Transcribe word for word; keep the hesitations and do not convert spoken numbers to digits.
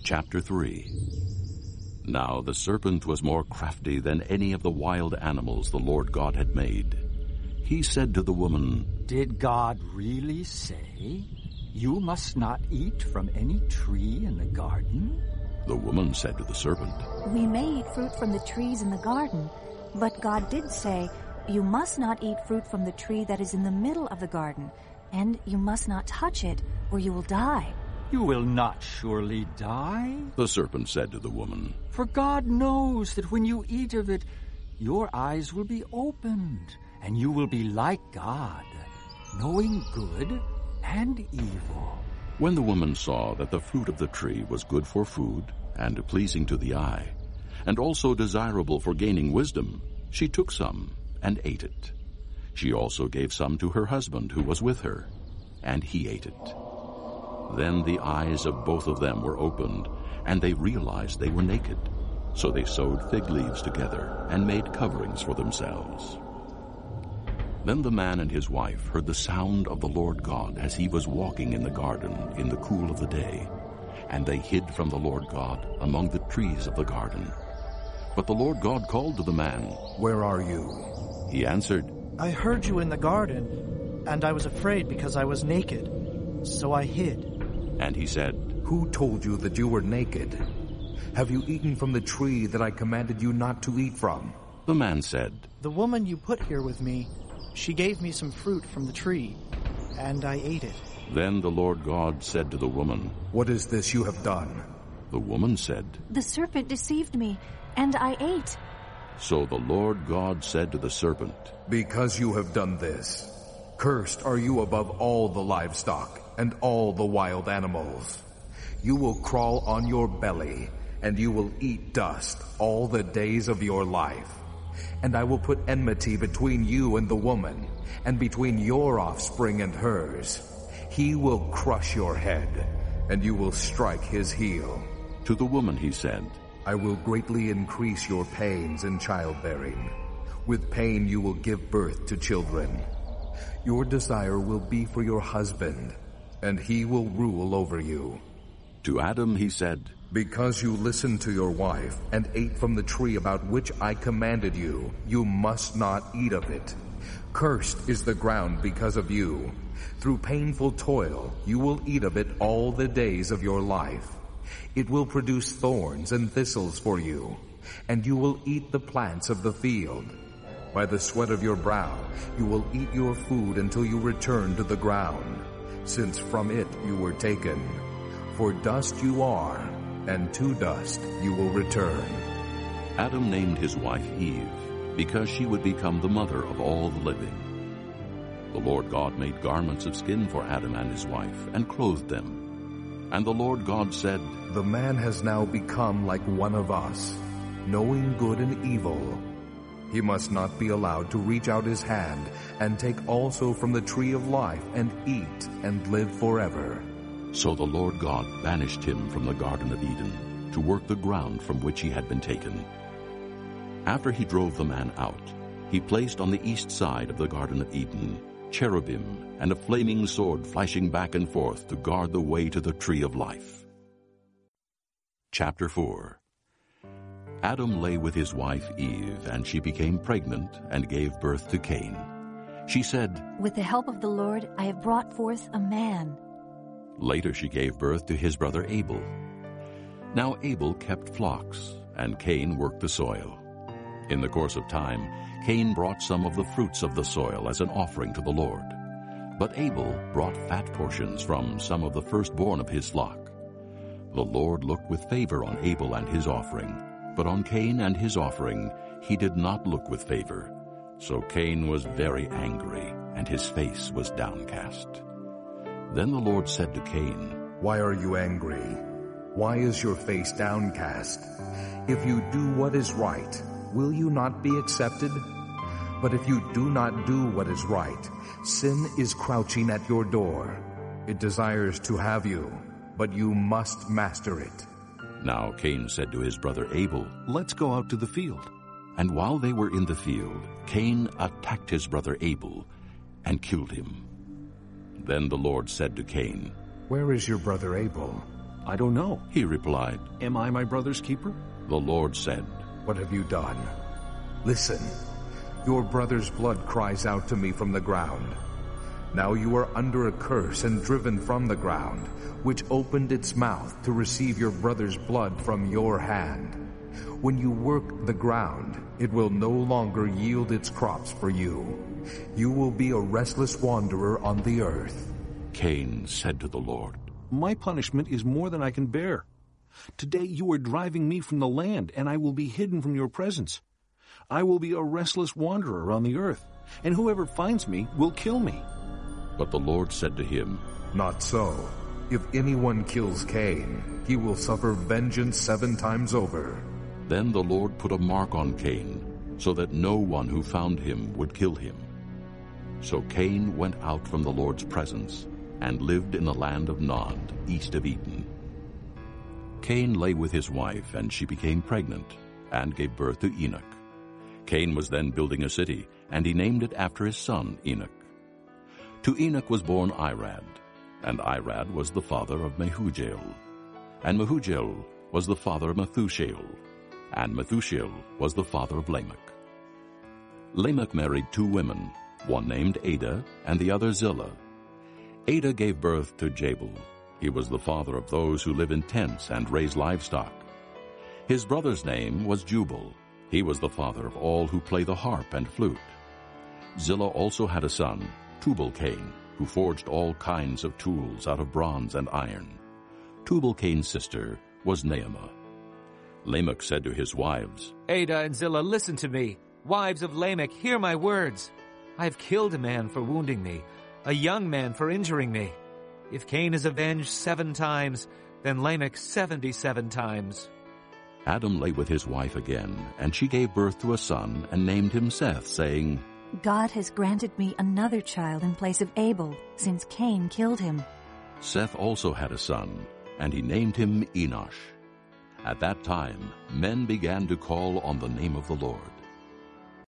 Chapter three. Now the serpent was more crafty than any of the wild animals the Lord God had made. He said to the woman, "Did God really say, 'You must not eat from any tree in the garden'?" The woman said to the serpent, "We may eat fruit from the trees in the garden, but God did say, 'You must not eat fruit from the tree that is in the middle of the garden, and you must not touch it, or you will die.'" "You will not surely die," the serpent said to the woman, "for God knows that when you eat of it, your eyes will be opened, and you will be like God, knowing good and evil." When the woman saw that the fruit of the tree was good for food and pleasing to the eye, and also desirable for gaining wisdom, she took some and ate it. She also gave some to her husband who was with her, and he ate it. Then the eyes of both of them were opened, and they realized they were naked. So they sewed fig leaves together and made coverings for themselves. Then the man and his wife heard the sound of the Lord God as he was walking in the garden in the cool of the day, and they hid from the Lord God among the trees of the garden. But the Lord God called to the man, "Where are you?" He answered, "I heard you in the garden, and I was afraid because I was naked, so I hid." And he said, "Who told you that you were naked? Have you eaten from the tree that I commanded you not to eat from?" The man said, "The woman you put here with me, she gave me some fruit from the tree, and I ate it." Then the Lord God said to the woman, "What is this you have done?" The woman said, "The serpent deceived me, and I ate." So the Lord God said to the serpent, "Because you have done this, cursed are you above all the livestock and all the wild animals. You will crawl on your belly, and you will eat dust all the days of your life. And I will put enmity between you and the woman, and between your offspring and hers. He will crush your head, and you will strike his heel." To the woman he said, "I will greatly increase your pains in childbearing. With pain you will give birth to children. Your desire will be for your husband, and he will rule over you." To Adam he said, "Because you listened to your wife and ate from the tree about which I commanded you, you must not eat of it. Cursed is the ground because of you. Through painful toil you will eat of it all the days of your life. It will produce thorns and thistles for you, and you will eat the plants of the field. By the sweat of your brow you will eat your food until you return to the ground, since from it you were taken. For dust you are, and to dust you will return." Adam named his wife Eve, because she would become the mother of all the living. The Lord God made garments of skin for Adam and his wife, and clothed them. And the Lord God said, "The man has now become like one of us, knowing good and evil. He must not be allowed to reach out his hand and take also from the tree of life and eat and live forever." So the Lord God banished him from the Garden of Eden to work the ground from which he had been taken. After he drove the man out, he placed on the east side of the Garden of Eden cherubim and a flaming sword flashing back and forth to guard the way to the tree of life. Chapter four. Adam lay with his wife Eve, and she became pregnant and gave birth to Cain. She said, "With the help of the Lord, I have brought forth a man." Later she gave birth to his brother Abel. Now Abel kept flocks, and Cain worked the soil. In the course of time, Cain brought some of the fruits of the soil as an offering to the Lord. But Abel brought fat portions from some of the firstborn of his flock. The Lord looked with favor on Abel and his offering, but on Cain and his offering he did not look with favor. So Cain was very angry, and his face was downcast. Then the Lord said to Cain, "Why are you angry? Why is your face downcast? If you do what is right, will you not be accepted? But if you do not do what is right, sin is crouching at your door. It desires to have you, but you must master it." Now Cain said to his brother Abel, "Let's go out to the field." And while they were in the field, Cain attacked his brother Abel and killed him. Then the Lord said to Cain, "Where is your brother Abel?" I don't know. He replied, Am I my brother's keeper? The Lord said, What have you done? Listen, your brother's blood cries out to me from the ground. Now you are under a curse and driven from the ground, which opened its mouth to receive your brother's blood from your hand. When you work the ground, it will no longer yield its crops for you. You will be a restless wanderer on the earth. Cain said to the Lord, My punishment is more than I can bear. Today you are driving me from the land, and I will be hidden from your presence. I will be a restless wanderer on the earth, and whoever finds me will kill me. But the Lord said to him, Not so. If anyone kills Cain, he will suffer vengeance seven times over. Then the Lord put a mark on Cain, so that no one who found him would kill him. So Cain went out from the Lord's presence and lived in the land of Nod, east of Eden. Cain lay with his wife, and she became pregnant and gave birth to Enoch. Cain was then building a city, and he named it after his son Enoch. To Enoch was born Irad, and Irad was the father of Mehujael, and Mehujael was the father of Methushael, and Methushael was the father of Lamech. Lamech married two women, one named Ada and the other Zillah. Ada gave birth to Jabal. He was the father of those who live in tents and raise livestock. His brother's name was Jubal. He was the father of all who play the harp and flute. Zillah also had a son, Tubal-Cain, who forged all kinds of tools out of bronze and iron. Tubal-Cain's sister was Naamah. Lamech said to his wives, Ada and Zillah, listen to me. Wives of Lamech, hear my words. I have killed a man for wounding me, a young man for injuring me. If Cain is avenged seven times, then Lamech seventy-seven times. Adam lay with his wife again, and she gave birth to a son and named him Seth, saying, God has granted me another child in place of Abel, since Cain killed him. Seth also had a son, and he named him Enosh. At that time, men began to call on the name of the Lord.